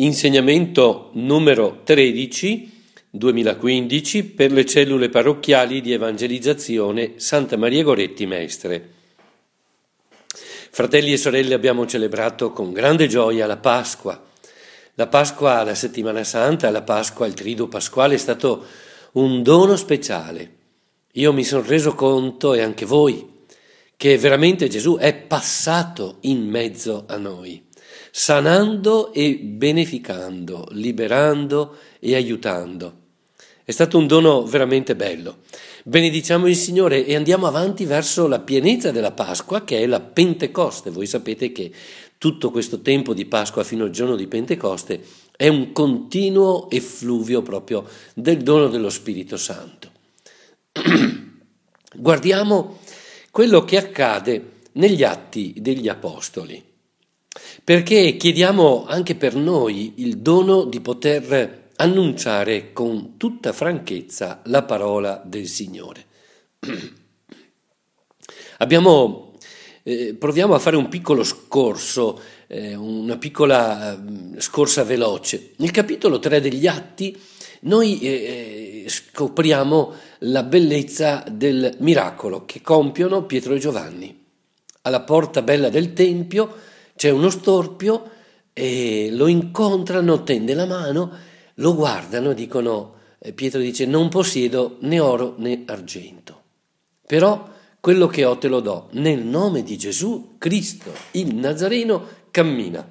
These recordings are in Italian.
Insegnamento numero 13, 2015, per le cellule parrocchiali di evangelizzazione Santa Maria Goretti Mestre. Fratelli e sorelle, abbiamo celebrato con grande gioia la Pasqua. La Pasqua, la Settimana Santa, la Pasqua, il Triduo Pasquale è stato un dono speciale. Io mi sono reso conto, e anche voi, che veramente Gesù è passato in mezzo a noi, sanando e beneficando, liberando e aiutando. È stato un dono veramente bello. Benediciamo il Signore e andiamo avanti verso la pienezza della Pasqua, che è la Pentecoste. Voi sapete che tutto questo tempo di Pasqua fino al giorno di Pentecoste è un continuo effluvio proprio del dono dello Spirito Santo. Guardiamo quello che accade negli Atti degli Apostoli, perché chiediamo anche per noi il dono di poter annunciare con tutta franchezza la parola del Signore. Proviamo a fare un piccolo scorso, una piccola scorsa veloce. Nel capitolo 3 degli Atti noi scopriamo la bellezza del miracolo che compiono Pietro e Giovanni. Alla porta bella del Tempio c'è uno storpio e lo incontrano, tende la mano, lo guardano e dicono, Pietro dice, non possiedo né oro né argento, però quello che ho te lo do, nel nome di Gesù Cristo, il Nazareno, cammina.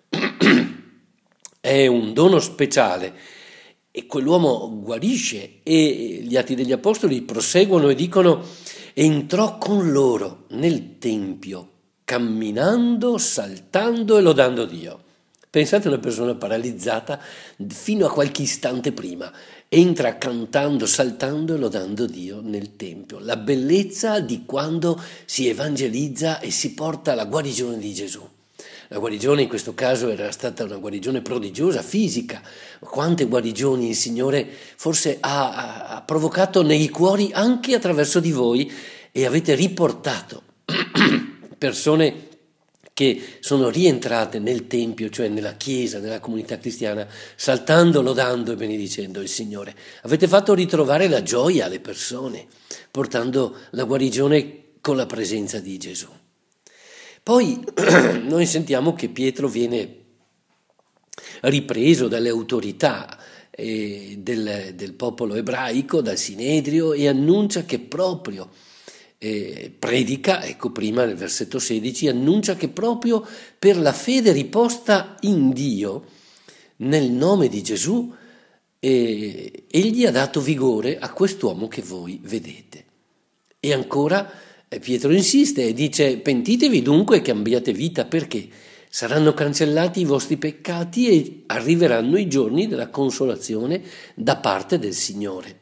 È un dono speciale e quell'uomo guarisce e gli Atti degli Apostoli proseguono e dicono, entrò con loro nel Tempio, camminando, saltando e lodando Dio. Pensate a una persona paralizzata fino a qualche istante prima, entra cantando, saltando e lodando Dio nel Tempio. La bellezza di quando si evangelizza e si porta la guarigione di Gesù. La guarigione in questo caso era stata una guarigione prodigiosa, fisica. Quante guarigioni il Signore forse ha provocato nei cuori anche attraverso di voi e avete riportato persone che sono rientrate nel Tempio, cioè nella Chiesa, nella comunità cristiana, saltando, lodando e benedicendo il Signore. Avete fatto ritrovare la gioia alle persone, portando la guarigione con la presenza di Gesù. Poi noi sentiamo che Pietro viene ripreso dalle autorità del popolo ebraico, dal Sinedrio, e annuncia che proprio predica, ecco prima nel versetto 16, annuncia che proprio per la fede riposta in Dio, nel nome di Gesù, egli ha dato vigore a quest'uomo che voi vedete. E ancora Pietro insiste e dice, pentitevi dunque e cambiate vita, perché saranno cancellati i vostri peccati e arriveranno i giorni della consolazione da parte del Signore.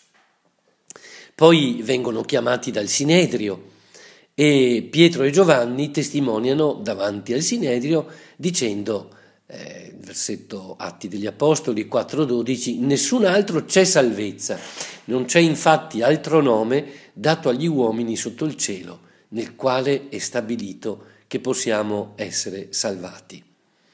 Poi vengono chiamati dal Sinedrio e Pietro e Giovanni testimoniano davanti al Sinedrio dicendo, versetto Atti degli Apostoli 4,12, nessun altro c'è salvezza, non c'è infatti altro nome dato agli uomini sotto il cielo, nel quale è stabilito che possiamo essere salvati.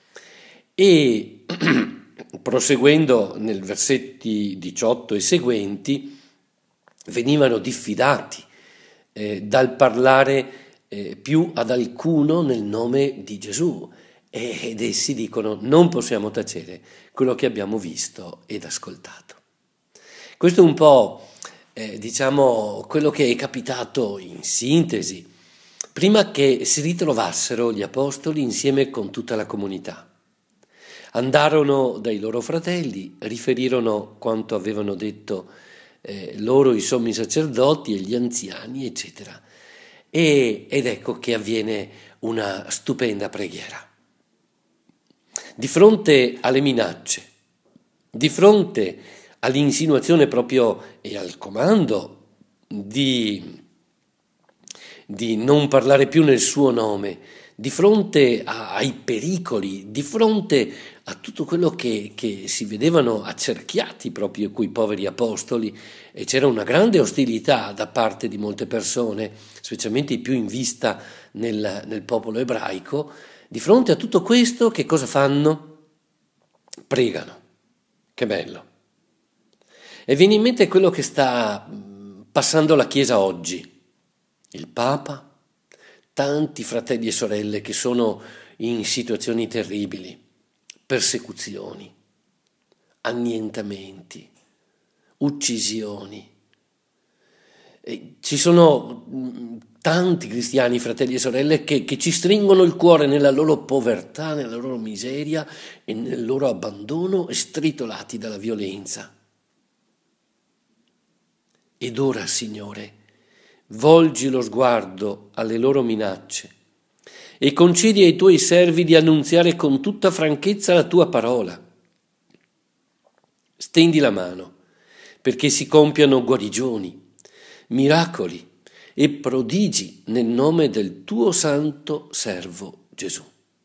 E proseguendo nel versetti 18 e seguenti, venivano diffidati dal parlare più ad alcuno nel nome di Gesù ed essi dicono non possiamo tacere quello che abbiamo visto ed ascoltato. Questo è un po' quello che è capitato in sintesi prima che si ritrovassero gli apostoli insieme con tutta la comunità. Andarono dai loro fratelli, riferirono quanto avevano detto loro i sommi sacerdoti e gli anziani, eccetera. Ed ecco che avviene una stupenda preghiera. Di fronte alle minacce, di fronte all'insinuazione proprio e al comando di non parlare più nel suo nome, di fronte ai pericoli, di fronte a tutto quello che si vedevano accerchiati proprio quei poveri apostoli, e c'era una grande ostilità da parte di molte persone, specialmente i più in vista nel popolo ebraico. Di fronte a tutto questo che cosa fanno? pregano. Che bello. E viene in mente quello che sta passando la Chiesa oggi. Il Papa, tanti fratelli e sorelle che sono in situazioni terribili, persecuzioni, annientamenti, uccisioni. E ci sono tanti cristiani, fratelli e sorelle, che ci stringono il cuore nella loro povertà, nella loro miseria e nel loro abbandono e stritolati dalla violenza. Ed ora, Signore, volgi lo sguardo alle loro minacce e concedi ai tuoi servi di annunziare con tutta franchezza la tua parola. Stendi la mano perché si compiano guarigioni, miracoli e prodigi nel nome del tuo santo servo Gesù.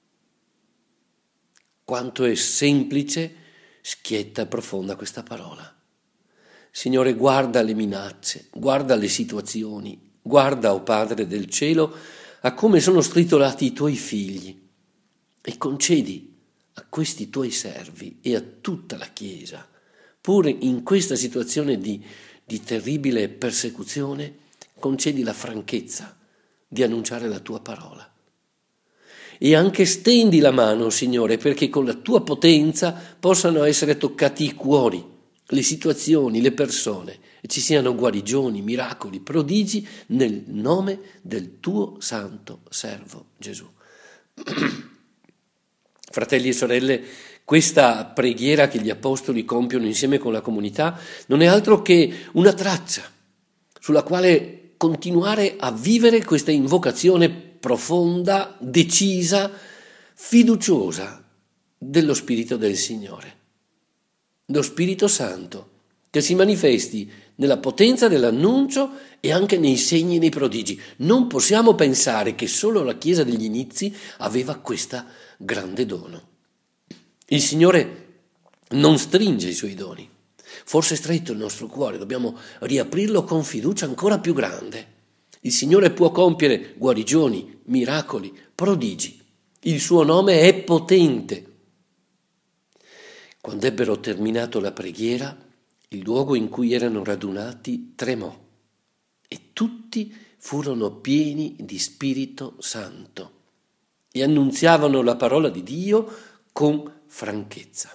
Quanto è semplice, schietta e profonda questa parola. Signore, guarda le minacce, guarda le situazioni, guarda, o Padre del cielo, a come sono stritolati i tuoi figli e concedi a questi tuoi servi e a tutta la Chiesa, pure in questa situazione di terribile persecuzione, concedi la franchezza di annunciare la tua parola. E anche stendi la mano, Signore, perché con la tua potenza possano essere toccati i cuori, le situazioni, le persone, e ci siano guarigioni, miracoli, prodigi nel nome del tuo santo servo Gesù. Fratelli e sorelle, questa preghiera che gli apostoli compiono insieme con la comunità non è altro che una traccia sulla quale continuare a vivere questa invocazione profonda, decisa, fiduciosa dello Spirito del Signore. Lo Spirito Santo che si manifesti nella potenza dell'annuncio e anche nei segni e nei prodigi. Non possiamo pensare che solo la Chiesa degli inizi aveva questo grande dono. Il Signore non stringe i suoi doni. Forse è stretto il nostro cuore, dobbiamo riaprirlo con fiducia ancora più grande. Il Signore può compiere guarigioni, miracoli, prodigi. Il suo nome è potente. Quando ebbero terminato la preghiera, il luogo in cui erano radunati tremò e tutti furono pieni di Spirito Santo e annunziavano la parola di Dio con franchezza.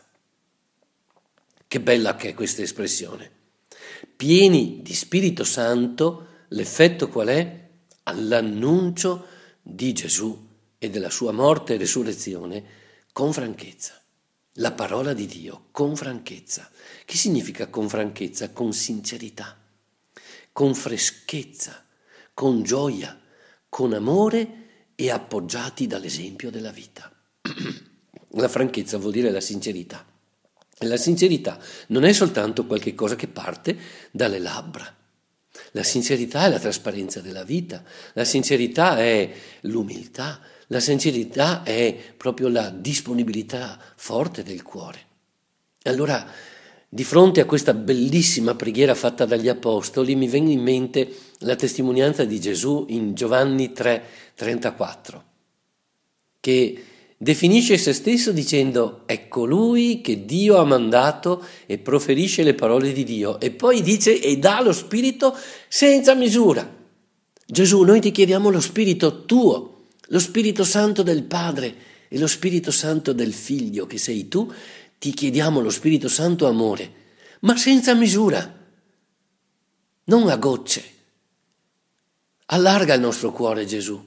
Che bella che è questa espressione. Pieni di Spirito Santo, l'effetto qual è? All'annuncio di Gesù e della sua morte e resurrezione con franchezza. La parola di Dio con franchezza. Che significa con franchezza? Con sincerità, con freschezza, con gioia, con amore e appoggiati dall'esempio della vita. La franchezza vuol dire la sincerità. E la sincerità non è soltanto qualche cosa che parte dalle labbra. La sincerità è la trasparenza della vita, la sincerità è l'umiltà, la sincerità è proprio la disponibilità forte del cuore. E allora, di fronte a questa bellissima preghiera fatta dagli apostoli, mi viene in mente la testimonianza di Gesù in Giovanni 3,34, che definisce se stesso dicendo: è colui che Dio ha mandato e proferisce le parole di Dio, e poi dice: e dà lo Spirito senza misura. Gesù, noi ti chiediamo lo Spirito tuo, lo Spirito Santo del Padre e lo Spirito Santo del Figlio che sei tu. Ti chiediamo lo Spirito Santo amore, ma senza misura, non a gocce. Allarga il nostro cuore, Gesù.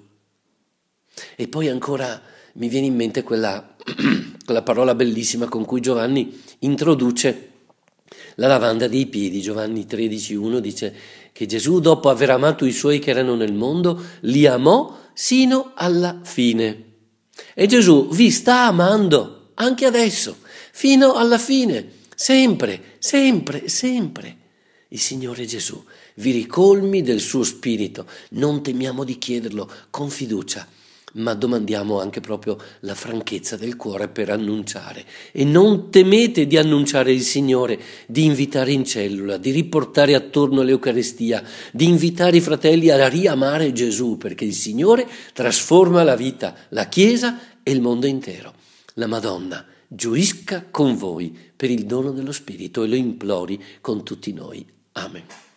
E poi ancora mi viene in mente quella parola bellissima con cui Giovanni introduce la lavanda dei piedi. Giovanni 13,1 dice che Gesù, dopo aver amato i suoi che erano nel mondo, li amò sino alla fine. E Gesù vi sta amando anche adesso, fino alla fine, sempre, sempre, sempre. Il Signore Gesù vi ricolmi del suo Spirito. Non temiamo di chiederlo con fiducia, ma domandiamo anche proprio la franchezza del cuore per annunciare. E non temete di annunciare il Signore, di invitare in cellula, di riportare attorno all'Eucaristia, di invitare i fratelli a riamare Gesù, perché il Signore trasforma la vita, la Chiesa e il mondo intero. La Madonna gioisca con voi per il dono dello Spirito e lo implori con tutti noi. Amen.